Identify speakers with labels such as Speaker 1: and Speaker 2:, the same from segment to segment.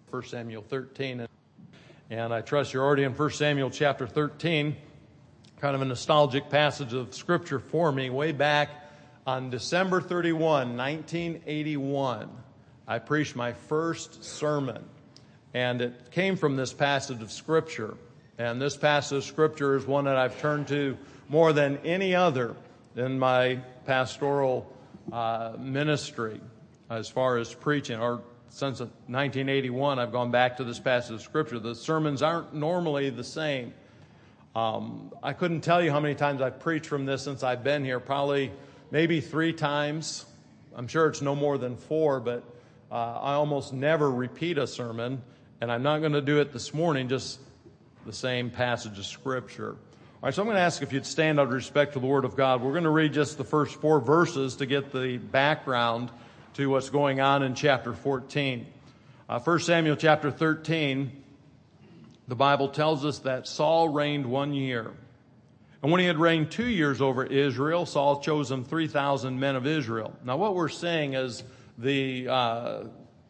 Speaker 1: 1 Samuel 13. And I trust you're already in 1 Samuel chapter 13, kind of a nostalgic passage of Scripture for me. Way back on December 31, 1981, I preached my first sermon. And it came from this passage of Scripture. And this passage of Scripture is one that I've turned to more than any other in my pastoral ministry as far as preaching. Or since 1981, I've gone back to this passage of Scripture. The sermons aren't normally the same. I couldn't tell you how many times I've preached from this since I've been here. Probably maybe 3 times. I'm sure it's no more than 4, but I almost never repeat a sermon. And I'm not going to do it this morning, just the same passage of Scripture. All right, so I'm going to ask if you'd stand out of respect to the Word of God. We're going to read just the first 4 verses to get the background to what's going on in chapter 14. 1 Samuel chapter 13, the Bible tells us that Saul reigned 1 year. And when he had reigned 2 years over Israel, Saul chose him 3,000 men of Israel. Now what we're saying is the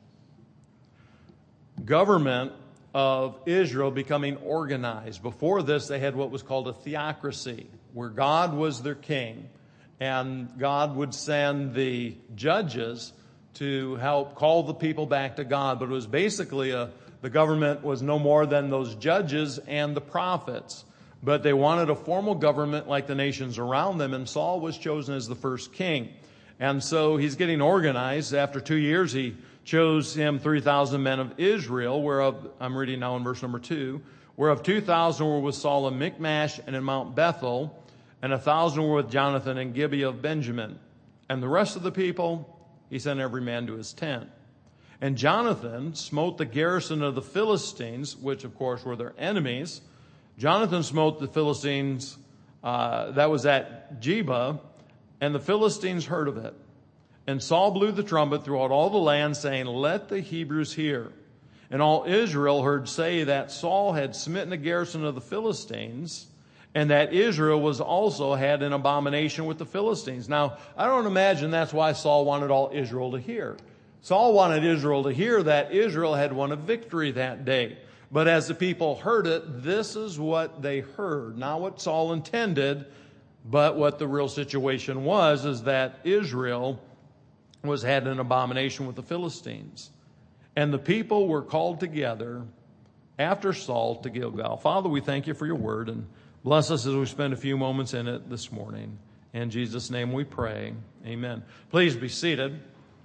Speaker 1: government of Israel becoming organized. Before this, they had what was called a theocracy, where God was their king, and God would send the judges to help call the people back to God. But it was basically the government was no more than those judges and the prophets. But they wanted a formal government like the nations around them, and Saul was chosen as the first king. And so he's getting organized. After 2 years, he chose him 3,000 men of Israel, whereof, I'm reading now in verse number 2, whereof 2,000 were with Saul in Michmash and in Mount Bethel, and 1,000 were with Jonathan in Gibeah of Benjamin. And the rest of the people, he sent every man to his tent. And Jonathan smote the garrison of the Philistines, which of course were their enemies. Jonathan smote the Philistines, that was at Geba, and the Philistines heard of it. And Saul blew the trumpet throughout all the land, saying, "Let the Hebrews hear." And all Israel heard say that Saul had smitten the garrison of the Philistines, and that Israel was also had an abomination with the Philistines. Now, I don't imagine that's why Saul wanted all Israel to hear. Saul wanted Israel to hear that Israel had won a victory that day. But as the people heard it, this is what they heard. Not what Saul intended, but what the real situation was, is that Israel had an abomination with the Philistines. And the people were called together after Saul to Gilgal. Father, we thank you for your word, and bless us as we spend a few moments in it this morning. In Jesus' name we pray. Amen. Please be seated.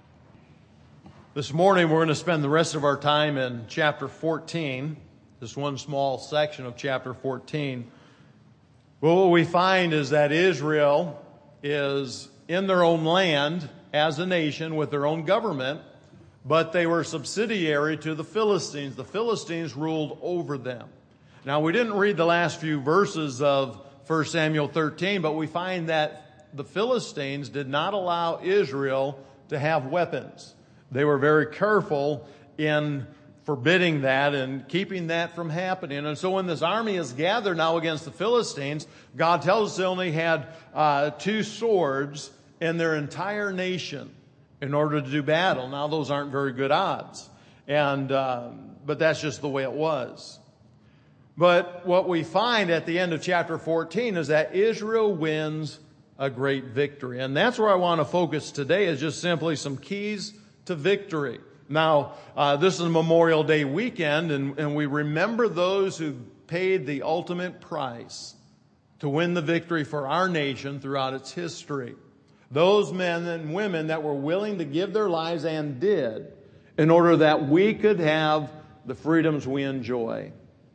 Speaker 1: This morning we're going to spend the rest of our time in chapter 14, this one small section of chapter 14. Well, what we find is that Israel is in their own land as a nation with their own government, but they were subsidiary to the Philistines. The Philistines ruled over them. Now, we didn't read the last few verses of 1 Samuel 13, but we find that the Philistines did not allow Israel to have weapons. They were very careful in forbidding that and keeping that from happening. And so when this army is gathered now against the Philistines, God tells us they only had 2 swords in their entire nation in order to do battle. Now, those aren't very good odds. But that's just the way it was. But what we find at the end of chapter 14 is that Israel wins a great victory. And that's where I want to focus today, is just simply some keys to victory. Now, this is Memorial Day weekend, and we remember those who paid the ultimate price to win the victory for our nation throughout its history. Those men and women that were willing to give their lives, and did, in order that we could have the freedoms we enjoy.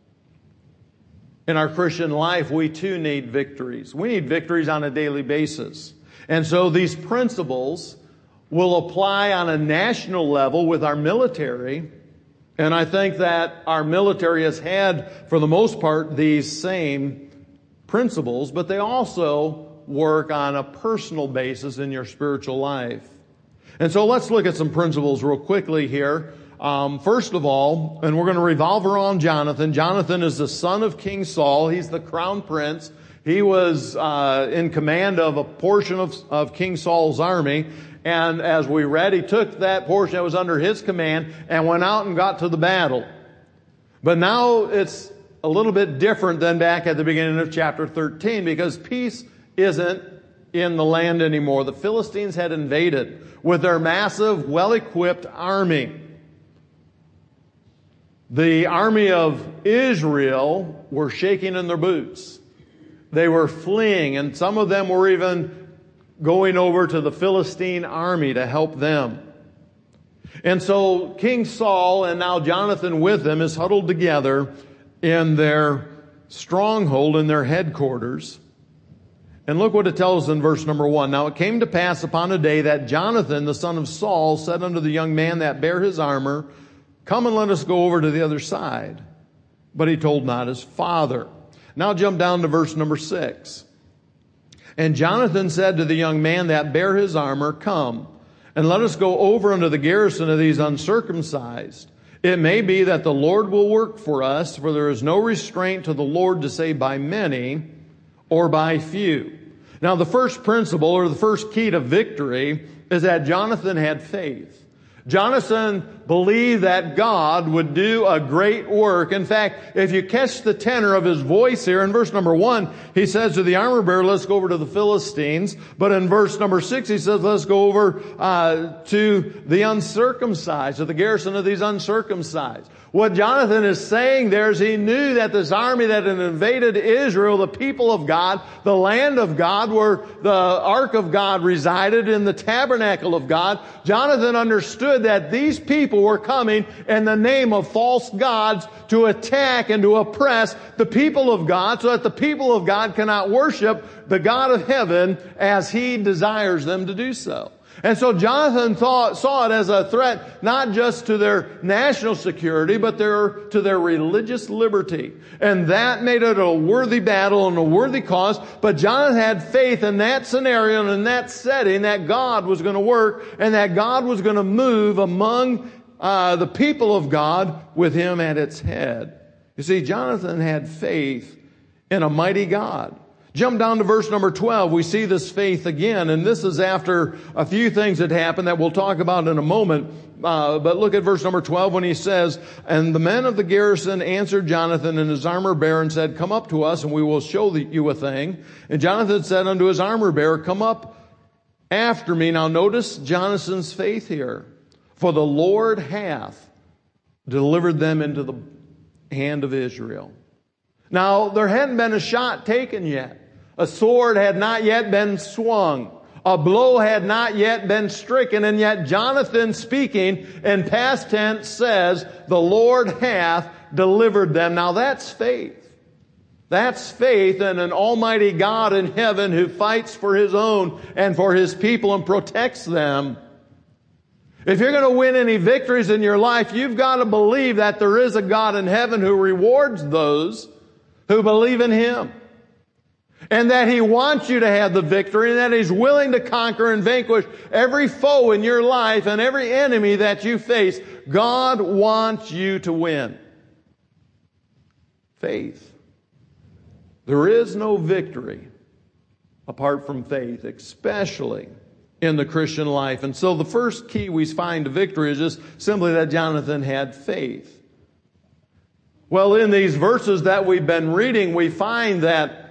Speaker 1: In our Christian life, we too need victories. We need victories on a daily basis. And so these principles will apply on a national level with our military. And I think that our military has had, for the most part, these same principles, but they also work on a personal basis in your spiritual life. And so let's look at some principles real quickly here. First of all, and we're going to revolve around Jonathan. Jonathan is the son of King Saul. He's the crown prince. He was in command of a portion of King Saul's army. And as we read, he took that portion that was under his command and went out and got to the battle. But now it's a little bit different than back at the beginning of chapter 13, because peace isn't in the land anymore. The Philistines had invaded with their massive, well-equipped army. The army of Israel were shaking in their boots. They were fleeing, and some of them were even going over to the Philistine army to help them. And so King Saul and now Jonathan with him is huddled together in their stronghold, in their headquarters. And look what it tells in verse number 1. Now it came to pass upon a day that Jonathan, the son of Saul, said unto the young man that bare his armor, Come and let us go over to the other side. But he told not his father. Now jump down to verse number 6. And Jonathan said to the young man that bare his armor, Come, and let us go over unto the garrison of these uncircumcised. It may be that the Lord will work for us, for there is no restraint to the Lord to save by many or by few. Now the first principle, or the first key to victory, is that Jonathan had faith. Jonathan believed that God would do a great work. In fact, if you catch the tenor of his voice here, in verse number 1, he says to the armor bearer, let's go over to the Philistines. But in verse number 6, he says, let's go over to the uncircumcised, to the garrison of these uncircumcised. What Jonathan is saying there is he knew that this army that had invaded Israel, the people of God, the land of God, where the ark of God resided in the tabernacle of God, Jonathan understood that these people were coming in the name of false gods to attack and to oppress the people of God, so that the people of God cannot worship the God of heaven as he desires them to do so. And so Jonathan saw it as a threat not just to their national security, but to their religious liberty. And that made it a worthy battle and a worthy cause. But Jonathan had faith in that scenario and in that setting that God was going to work and that God was going to move among the people of God with him at its head. You see, Jonathan had faith in a mighty God. Jump down to verse number 12. We see this faith again, and this is after a few things that happened that we'll talk about in a moment. But look at verse number 12 when he says, And the men of the garrison answered Jonathan and his armor bearer and said, Come up to us, and we will show you a thing. And Jonathan said unto his armor bearer, Come up after me. Now notice Jonathan's faith here. For the Lord hath delivered them into the hand of Israel. Now, there hadn't been a shot taken yet. A sword had not yet been swung. A blow had not yet been stricken. And yet Jonathan, speaking in past tense, says, The Lord hath delivered them. Now that's faith. That's faith in an almighty God in heaven who fights for his own and for his people and protects them. If you're going to win any victories in your life, you've got to believe that there is a God in heaven who rewards those who believe in him. And that he wants you to have the victory, and that he's willing to conquer and vanquish every foe in your life and every enemy that you face. God wants you to win. Faith. There is no victory apart from faith, especially in the Christian life. And so the first key we find to victory is just simply that Jonathan had faith. Well, in these verses that we've been reading, we find that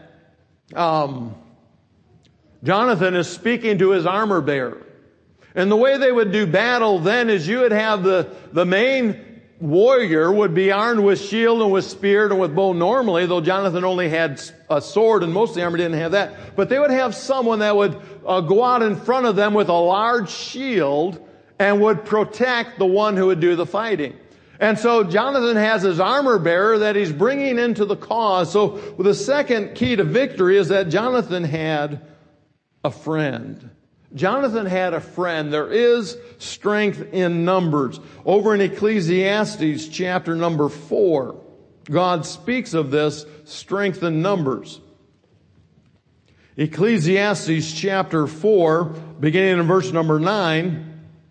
Speaker 1: Jonathan is speaking to his armor bearer. And the way they would do battle then is you would have the main warrior would be armed with shield and with spear and with bow normally, though Jonathan only had a sword and most of the armor didn't have that. But they would have someone that would go out in front of them with a large shield and would protect the one who would do the fighting. And so Jonathan has his armor bearer that he's bringing into the cause. So the second key to victory is that Jonathan had a friend. Jonathan had a friend. There is strength in numbers. Over in Ecclesiastes chapter number 4, God speaks of this strength in numbers. Ecclesiastes chapter 4, beginning in verse number 9,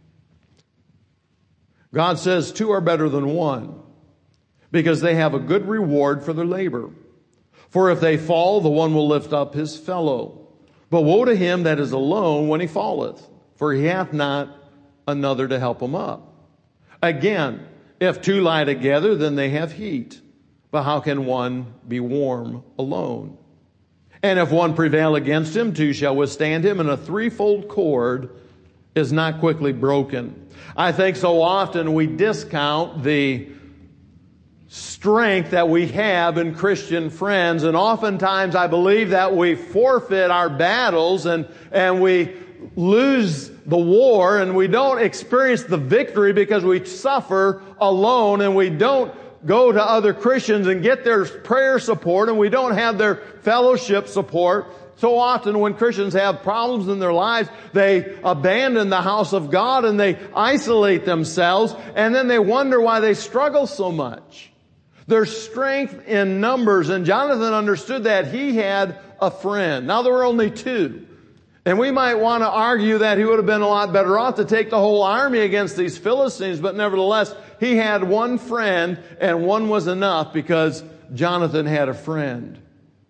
Speaker 1: God says, 2 are better than 1, because they have a good reward for their labor. For if they fall, the one will lift up his fellow. But woe to him that is alone when he falleth. for he hath not another to help him up. Again, if two lie together, then they have heat. But how can one be warm alone? And if one prevail against him, two shall withstand him, and a threefold cord is not quickly broken. I think so often we discount the strength that we have in Christian friends, and oftentimes I believe that we forfeit our battles and we lose the war, and we don't experience the victory because we suffer alone, and we don't go to other Christians and get their prayer support, and we don't have their fellowship support. So often when Christians have problems in their lives, they abandon the house of God and they isolate themselves, and then they wonder why they struggle so much. There's strength in numbers, and Jonathan understood that he had a friend. Now there were only two. And we might want to argue that he would have been a lot better off to take the whole army against these Philistines, but nevertheless, he had one friend, and one was enough because Jonathan had a friend.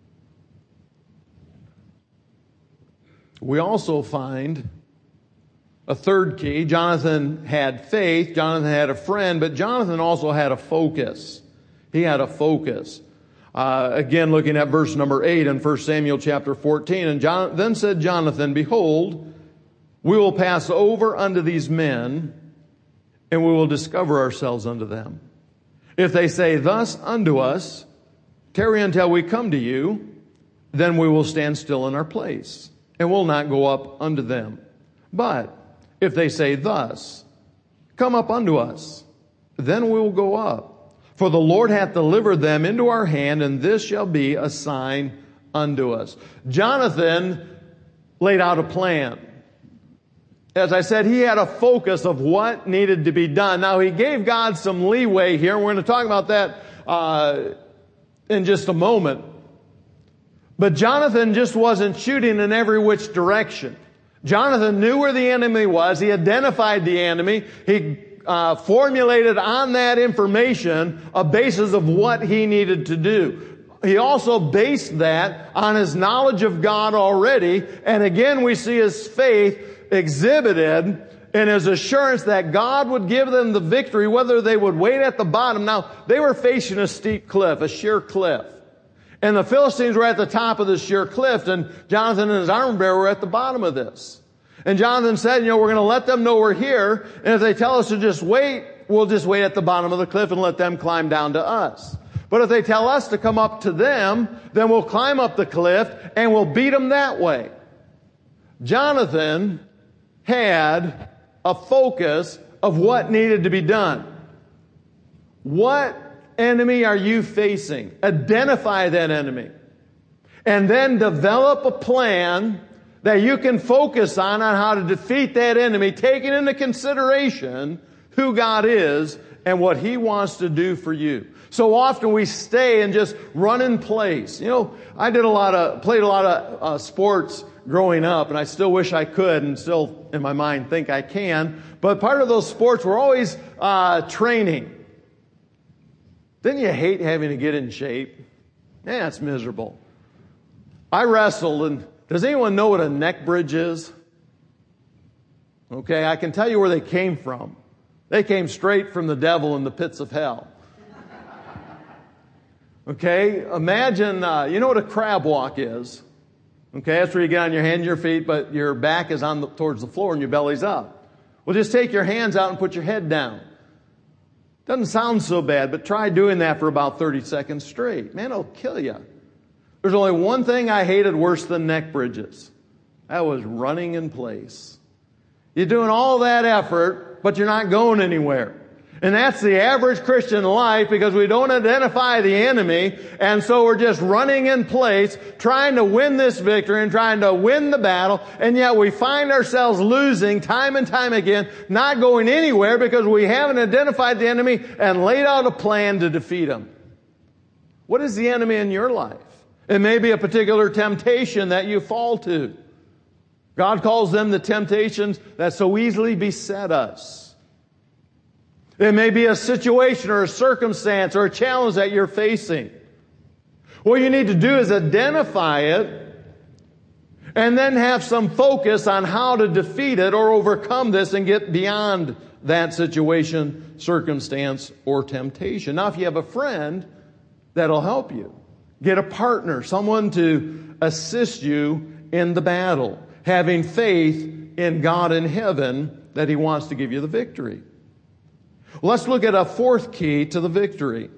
Speaker 1: We also find a third key. Jonathan had faith, Jonathan had a friend, but Jonathan also had a focus. He had a focus. Again, looking at verse number 8 in 1 Samuel chapter 14. And then said Jonathan, Behold, we will pass over unto these men, and we will discover ourselves unto them. If they say thus unto us, Tarry until we come to you, then we will stand still in our place, and will not go up unto them. But if they say thus, Come up unto us, then we will go up. For the Lord hath delivered them into our hand, and this shall be a sign unto us. Jonathan laid out a plan. As I said, he had a focus of what needed to be done. Now, he gave God some leeway here. We're going to talk about that in just a moment. But Jonathan just wasn't shooting in every which direction. Jonathan knew where the enemy was. He identified the enemy. He formulated on that information a basis of what he needed to do. He also based that on his knowledge of God already. And again, we see his faith exhibited in his assurance that God would give them the victory, whether they would wait at the bottom. Now, they were facing a steep cliff, a sheer cliff. And the Philistines were at the top of the sheer cliff, and Jonathan and his armor bearer were at the bottom of this. And Jonathan said, we're going to let them know we're here, and if they tell us to just wait, we'll just wait at the bottom of the cliff and let them climb down to us. But if they tell us to come up to them, then we'll climb up the cliff and we'll beat them that way. Jonathan had a focus of what needed to be done. What enemy are you facing? Identify that enemy. And then develop a plan that you can focus on how to defeat that enemy, taking into consideration who God is and what He wants to do for you. So often we stay and just run in place. I played a lot of sports growing up, and I still wish I could, and still in my mind think I can. But part of those sports were always training. Didn't you hate having to get in shape? It's miserable. I wrestled, and does anyone know what a neck bridge is? Okay, I can tell you where they came from. They came straight from the devil in the pits of hell. Okay, imagine, you know what a crab walk is? Okay, that's where you get on your hands and your feet, but your back is towards the floor and your belly's up. Well, just take your hands out and put your head down. Doesn't sound so bad, but try doing that for about 30 seconds straight. Man, it'll kill you. There's only one thing I hated worse than neck bridges. That was running in place. You're doing all that effort, but you're not going anywhere. And that's the average Christian life, because we don't identify the enemy, and so we're just running in place, trying to win this victory and trying to win the battle, and yet we find ourselves losing time and time again, not going anywhere because we haven't identified the enemy and laid out a plan to defeat him. What is the enemy in your life? It may be a particular temptation that you fall to. God calls them the temptations that so easily beset us. It may be a situation or a circumstance or a challenge that you're facing. What you need to do is identify it and then have some focus on how to defeat it or overcome this and get beyond that situation, circumstance, or temptation. Now, if you have a friend, that'll help you. Get a partner, someone to assist you in the battle, having faith in God in heaven that He wants to give you the victory. Let's look at a fourth key to the victory.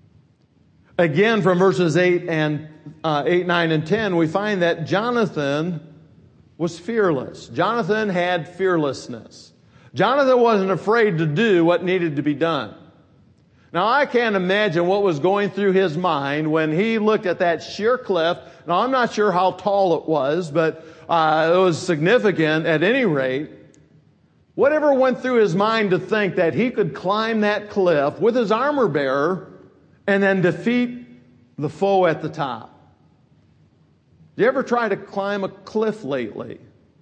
Speaker 1: Again, from verses 8, 9, and 10, we find that Jonathan was fearless. Jonathan had fearlessness. Jonathan wasn't afraid to do what needed to be done. Now, I can't imagine what was going through his mind when he looked at that sheer cliff. Now, I'm not sure how tall it was, but it was significant at any rate. Whatever went through his mind to think that he could climb that cliff with his armor bearer and then defeat the foe at the top. Did you ever try to climb a cliff lately?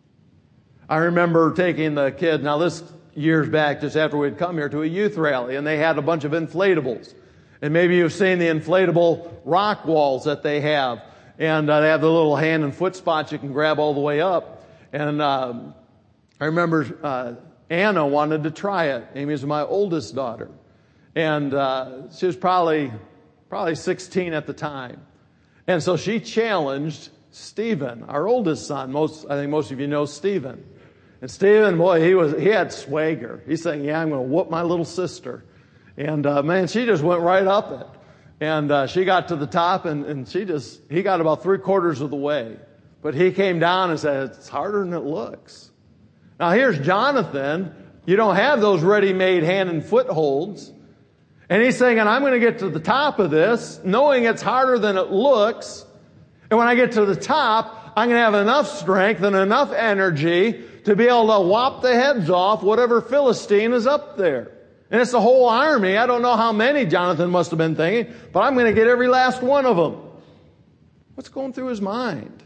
Speaker 1: I remember taking the kids, now this years back, just after we'd come here, to a youth rally, and they had a bunch of inflatables. And maybe you've seen the inflatable rock walls that they have. And they have the little hand and foot spots you can grab all the way up. And I remember Anna wanted to try it. Amy's my oldest daughter. And she was probably 16 at the time. And so she challenged Stephen, our oldest son. I think most of you know Stephen. And Stephen, boy, he had swagger. He's saying, yeah, I'm going to whoop my little sister. And man, she just went right up it. And she got to the top, and he got about 3/4 of the way. But he came down and said, it's harder than it looks. Now here's Jonathan. You don't have those ready-made hand and foot holds. And he's saying, and I'm going to get to the top of this, knowing it's harder than it looks. And when I get to the top, I'm going to have enough strength and enough energy to be able to whop the heads off whatever Philistine is up there. And it's the whole army. I don't know how many Jonathan must have been thinking, but I'm going to get every last one of them. What's going through his mind?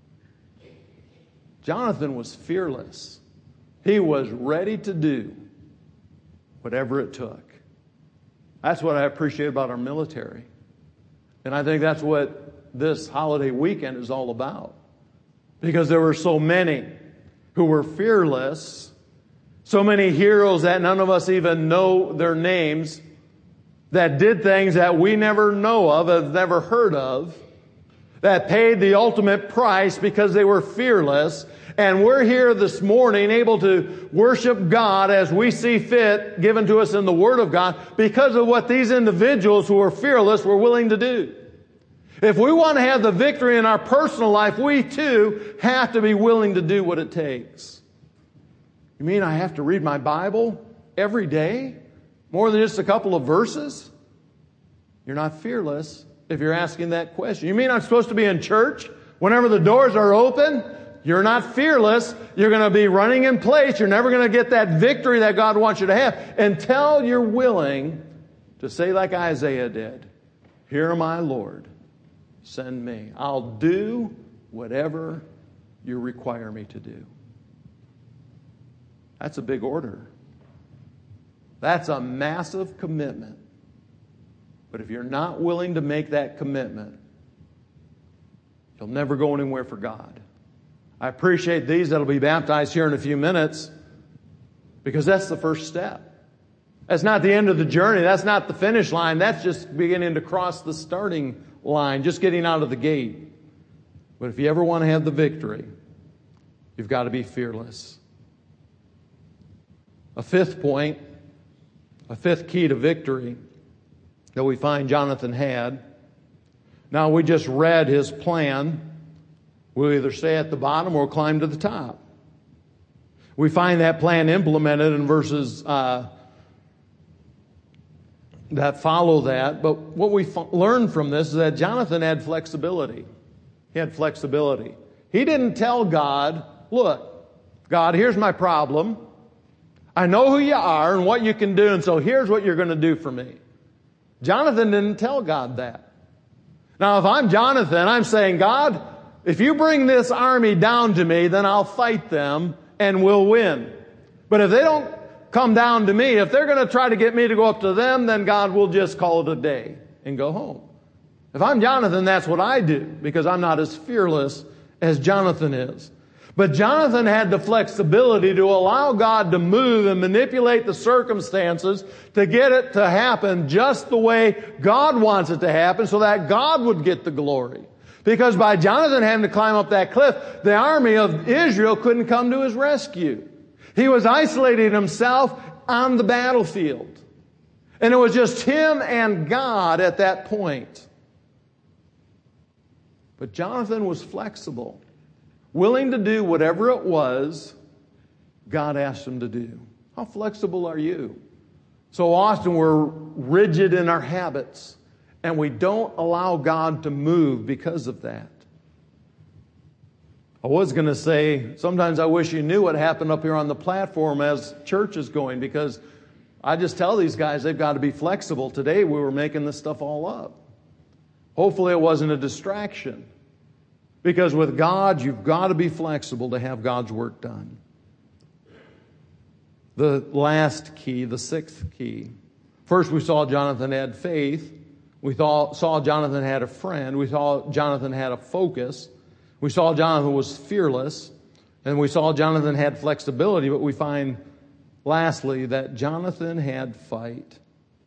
Speaker 1: Jonathan was fearless. He was ready to do whatever it took. That's what I appreciate about our military. And I think that's what this holiday weekend is all about. Because there were so many who were fearless, so many heroes that none of us even know their names, that did things that we never know of, have never heard of, that paid the ultimate price because they were fearless. And we're here this morning able to worship God as we see fit, given to us in the Word of God, because of what these individuals who were fearless were willing to do. If we want to have the victory in our personal life, we too have to be willing to do what it takes. You mean I have to read my Bible every day? More than just a couple of verses? You're not fearless if you're asking that question. You mean I'm supposed to be in church whenever the doors are open? You're not fearless. You're going to be running in place. You're never going to get that victory that God wants you to have until you're willing to say like Isaiah did, "Here am I, Lord. Send me. I'll do whatever you require me to do." That's a big order. That's a massive commitment. But if you're not willing to make that commitment, you'll never go anywhere for God. I appreciate these that'll be baptized here in a few minutes, because that's the first step. That's not the end of the journey. That's not the finish line. That's just beginning to cross the starting line, just getting out of the gate. But if you ever want to have the victory, you've got to be fearless. A fifth point, a fifth key to victory that we find Jonathan had. Now, we just read his plan. We'll either stay at the bottom or climb to the top. We find that plan implemented in verses that follow that. But what we learn from this is that Jonathan had flexibility. He had flexibility. He didn't tell God, "Look, God, here's my problem. I know who you are and what you can do, and so here's what you're going to do for me." Jonathan didn't tell God that. Now, if I'm Jonathan, I'm saying, "God, if you bring this army down to me, then I'll fight them and we'll win. But if they don't come down to me, if they're going to try to get me to go up to them, then God will just call it a day and go home." If I'm Jonathan, that's what I do, because I'm not as fearless as Jonathan is. But Jonathan had the flexibility to allow God to move and manipulate the circumstances to get it to happen just the way God wants it to happen so that God would get the glory. Because by Jonathan having to climb up that cliff, the army of Israel couldn't come to his rescue. He was isolating himself on the battlefield. And it was just him and God at that point. But Jonathan was flexible, willing to do whatever it was God asked him to do. How flexible are you? So often we're rigid in our habits, and we don't allow God to move because of that. I was going to say, sometimes I wish you knew what happened up here on the platform as church is going, because I just tell these guys they've got to be flexible. Today we were making this stuff all up. Hopefully it wasn't a distraction. Because with God, you've got to be flexible to have God's work done. The last key, the sixth key. First we saw Jonathan had faith. We saw Jonathan had a friend. We saw Jonathan had a focus. We saw Jonathan was fearless. And we saw Jonathan had flexibility. But we find, lastly, that Jonathan had fight.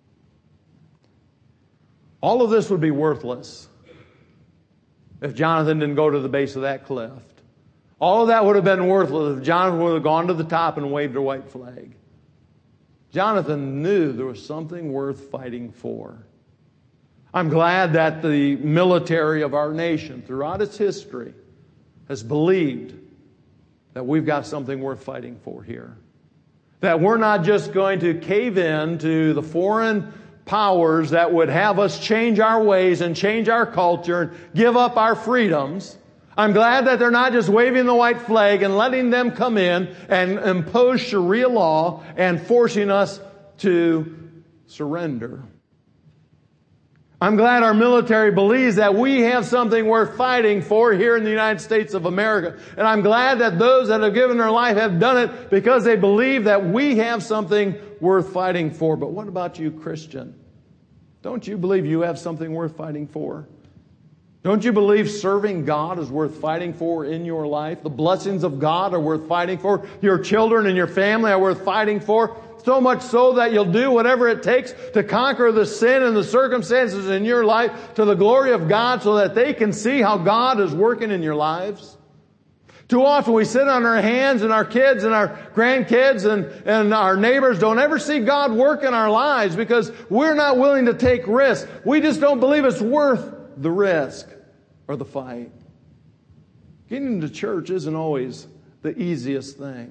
Speaker 1: All of this would be worthless if Jonathan didn't go to the base of that cliff. All of that would have been worthless if Jonathan would have gone to the top and waved a white flag. Jonathan knew there was something worth fighting for. I'm glad that the military of our nation, throughout its history, has believed that we've got something worth fighting for here. That we're not just going to cave in to the foreign powers that would have us change our ways and change our culture and give up our freedoms. I'm glad that they're not just waving the white flag and letting them come in and impose Sharia law and forcing us to surrender. I'm glad our military believes that we have something worth fighting for here in the United States of America. And I'm glad that those that have given their life have done it because they believe that we have something worth fighting for. But what about you, Christian? Don't you believe you have something worth fighting for? Don't you believe serving God is worth fighting for in your life? The blessings of God are worth fighting for. Your children and your family are worth fighting for. So much so that you'll do whatever it takes to conquer the sin and the circumstances in your life to the glory of God so that they can see how God is working in your lives. Too often we sit on our hands and our kids and our grandkids and our neighbors don't ever see God work in our lives because we're not willing to take risks. We just don't believe it's worth the risk or the fight. Getting into church isn't always the easiest thing.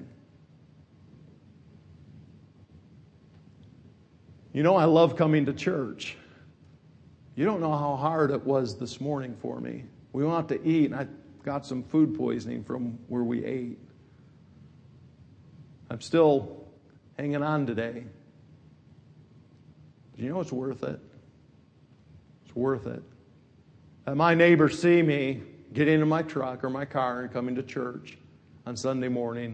Speaker 1: You know, I love coming to church. You don't know how hard it was this morning for me. We went out to eat, and I got some food poisoning from where we ate. I'm still hanging on today. Do you know it's worth it? It's worth it. And my neighbors see me get into my truck or my car and coming to church on Sunday morning.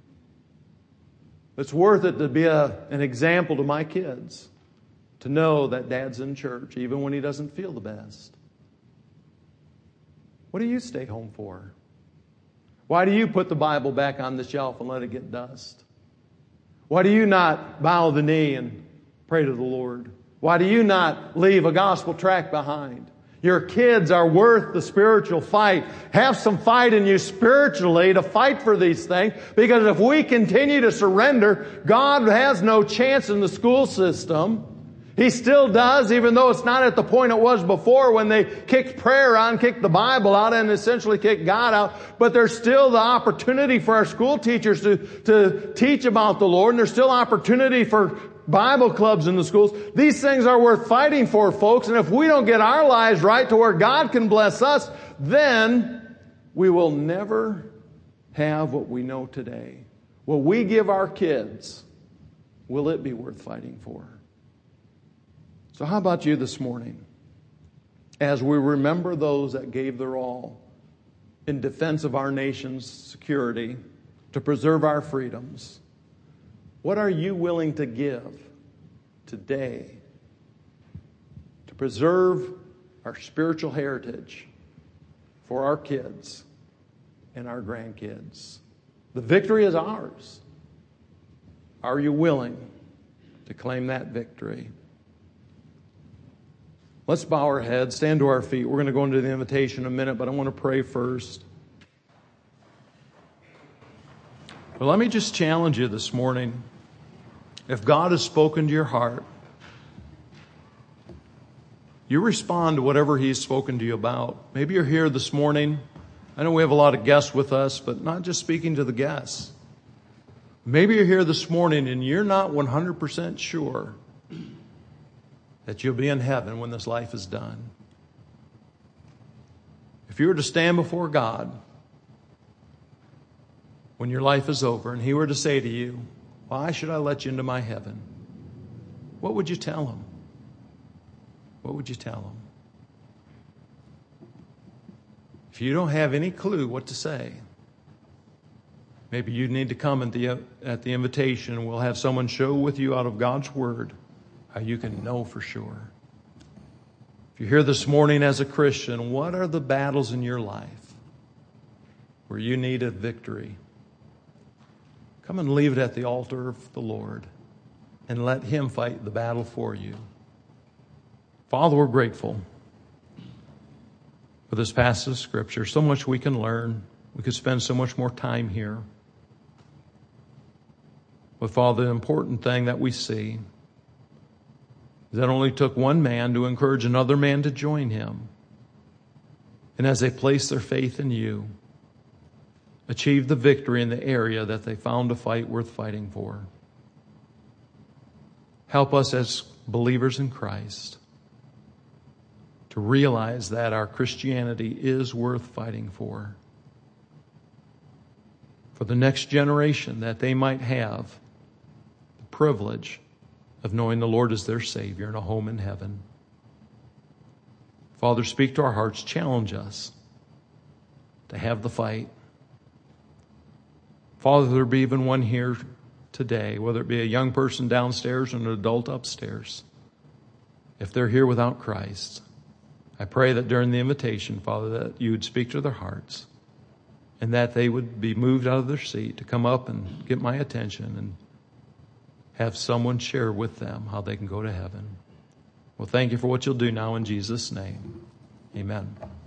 Speaker 1: It's worth it to be an example to my kids, to know that Dad's in church even when he doesn't feel the best. What do you stay home for? Why do you put the Bible back on the shelf and let it get dust? Why do you not bow the knee and pray to the Lord? Why do you not leave a gospel tract behind? Your kids are worth the spiritual fight. Have some fight in you spiritually to fight for these things, because if we continue to surrender, God has no chance in the school system. He still does, even though it's not at the point it was before when they kicked prayer out, kicked the Bible out, and essentially kicked God out. But there's still the opportunity for our school teachers to teach about the Lord, and there's still opportunity for Bible clubs in the schools. These things are worth fighting for, folks. And if we don't get our lives right to where God can bless us, then we will never have what we know today. Will we give our kids, will it be worth fighting for? So how about you this morning? As we remember those that gave their all in defense of our nation's security, to preserve our freedoms, what are you willing to give today to preserve our spiritual heritage for our kids and our grandkids. The victory is ours. Are you willing to claim that victory? Let's bow our heads, stand to our feet. We're going to go into the invitation in a minute, but I want to pray first. But let me just challenge you this morning. If God has spoken to your heart, you respond to whatever He's spoken to you about. Maybe you're here this morning. I know we have a lot of guests with us, but not just speaking to the guests. Maybe you're here this morning and you're not 100% sure that you'll be in heaven when this life is done. If you were to stand before God when your life is over and He were to say to you, why should I let you into my heaven? What would you tell Him? What would you tell Him? If you don't have any clue what to say, maybe you need to come at the invitation and we'll have someone show with you out of God's Word how you can know for sure. If you're here this morning as a Christian, what are the battles in your life where you need a victory? Come and leave it at the altar of the Lord and let Him fight the battle for you. Father, we're grateful for this passage of Scripture. So much we can learn. We could spend so much more time here. But Father, the important thing that we see is that it only took one man to encourage another man to join him. And as they placed their faith in You, achieved the victory in the area that they found a fight worth fighting for. Help us as believers in Christ to realize that our Christianity is worth fighting for the next generation, that they might have the privilege of knowing the Lord as their Savior and a home in heaven. Father, speak to our hearts, challenge us to have the fight. Father, there be even one here today, whether it be a young person downstairs or an adult upstairs, if they're here without Christ, I pray that during the invitation, Father, that You would speak to their hearts and that they would be moved out of their seat to come up and get my attention and have someone share with them how they can go to heaven. Well, thank You for what You'll do now in Jesus' name. Amen.